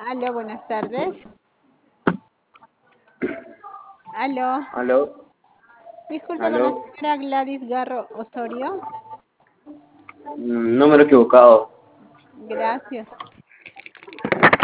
Aló, buenas tardes. Aló, Aló, disculpe con la aló, señora Gladys Garro Osorio. número equivocado. Gracias.